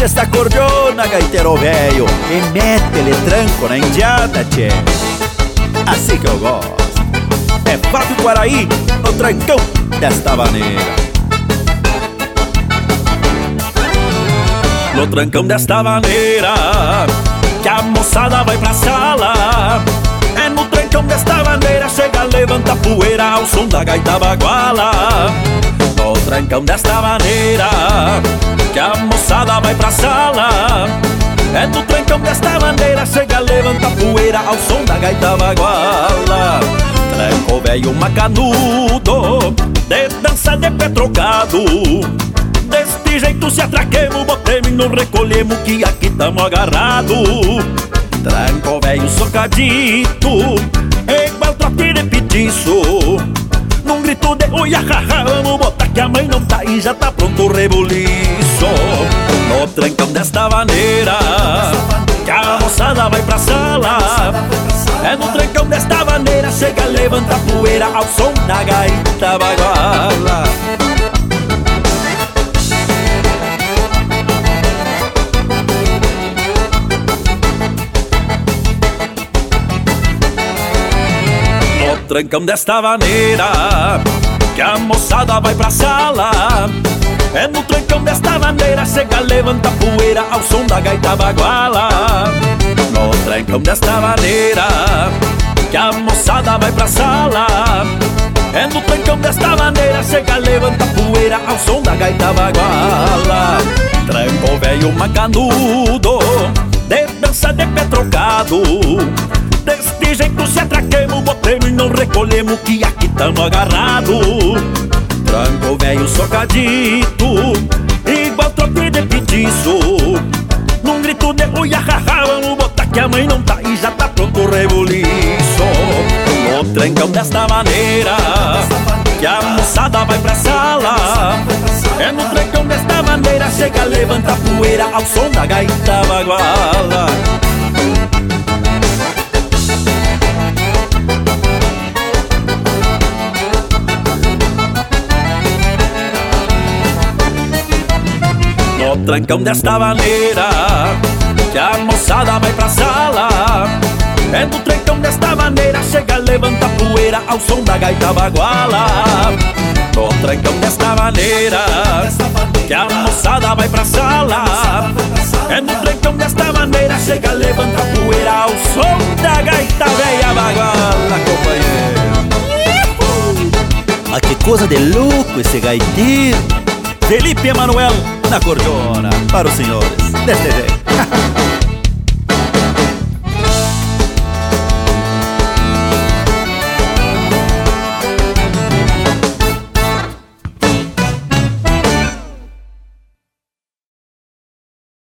Puxa esta cordiona, gaiteiro velho, e mete-lhe tranco na indiada, tchê. Assim que eu gosto. É Fábio Quaraí, no trancão desta maneira. No trancão desta maneira que a moçada vai pra sala. É no trancão desta maneira, chega, levanta a poeira ao som da gaita baguala. No trancão desta maneira que a moçada vai pra sala. É no trancão desta maneira, chega, levanta a poeira ao som da gaita baguala. Tranco velho macanudo, de dança de pé trocado. Deste jeito se atraquemos, botemos e não recolhemos, que aqui tamo agarrado. Tranco velho socadito, igual trote de petiço. Num grito de oi, ahaha, vamos botar que a mãe não tá e já tá pronto o rebuliço. No trancão desta maneira que a moçada vai pra sala. É no trancão desta maneira, chega, levanta a poeira ao som da gaita baguala. No trancão desta maneira que a moçada vai pra sala. É no trancão desta maneira, chega, levanta a poeira ao som da gaita baguala. No trancão desta maneira que a moçada vai pra sala. É no trancão desta maneira, chega, levanta a poeira ao som da gaita baguala. Tranco velho macanudo, de dança de pé trocado. Deste jeito se atraquemos, botemos e não recolhemos, que aqui tamo agarrado. Tranco velho socadito, igual trote de petiço. Num grito de oi, ahaha, vamos botar que a mãe não tá e já tá pronto o rebuliço. No trancão desta maneira que a moçada vai pra sala. É no trancão desta maneira, chega, levanta a poeira ao som da gaita baguala. No trancão desta maneira que a moçada vai pra sala. É no trancão desta maneira, chega, levanta a poeira ao som da gaita baguala. No trancão desta maneira que a moçada vai pra sala. É no trancão desta maneira, chega, levanta a poeira ao som da gaita velha baguala, companheiro. Ah, que coisa de louco esse gaiteiro. Felipe Emanuel na cordiona, para os senhores deste jeito.